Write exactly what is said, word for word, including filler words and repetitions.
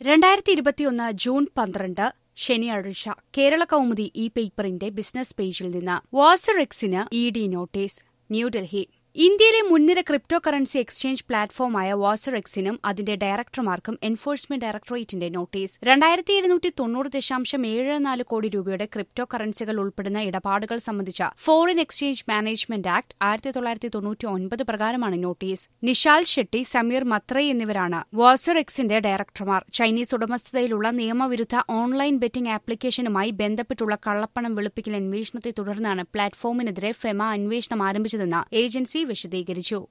രണ്ടായിരത്തി ഇരുപത്തിയൊന്ന് ജൂൺ പന്ത്രണ്ട് ശനിയാഴ്ച കേരള കൗമുദി ഈ പേപ്പറിന്റെ ബിസിനസ് പേജിൽ നിന്ന് വാസറെക്സിന് ഇ ഡി നോട്ടീസ്. ന്യൂഡൽഹി. ഇന്ത്യയിലെ മുൻനിര ക്രിപ്റ്റോ കറൻസി എക്സ്ചേഞ്ച് പ്ലാറ്റ്ഫോമായ വാസറെക്സിനും അതിന്റെ ഡയറക്ടർമാർക്കും എൻഫോഴ്സ്മെന്റ് ഡയറക്ടറേറ്റിന്റെ നോട്ടീസ്. രണ്ടായിരത്തി എഴുന്നൂറ്റി തൊണ്ണൂറ് ദശാംശം ഏഴ് നാല് കോടി രൂപയുടെ ക്രിപ്റ്റോ കറൻസികൾ ഉൾപ്പെടുന്ന ഇടപാടുകൾ സംബന്ധിച്ച ഫോറിൻ എക്സ്ചേഞ്ച് മാനേജ്മെന്റ് ആക്ട് ആയിരത്തി തൊള്ളായിരത്തി തൊണ്ണൂറ്റി ഒൻപത് പ്രകാരമാണ് നോട്ടീസ്. നിഷാൽ ഷെട്ടി, സമീർ മത്രൈ എന്നിവരാണ് വാസറെക്സിന്റെ ഡയറക്ടർമാർ. ചൈനീസ് ഉടമസ്ഥതയിലുള്ള നിയമവിരുദ്ധ ഓൺലൈൻ ബെറ്റിംഗ് ആപ്ലിക്കേഷനുമായി ബന്ധപ്പെട്ടുള്ള കള്ളപ്പണം വെളുപ്പിക്കൽ അന്വേഷണത്തെ തുടർന്നാണ് പ്ലാറ്റ്ഫോമിനെതിരെ ഫെമ അന്വേഷണം ആരംഭിച്ചതെന്ന് ഏജൻസി വിശദീകരിച്ചു.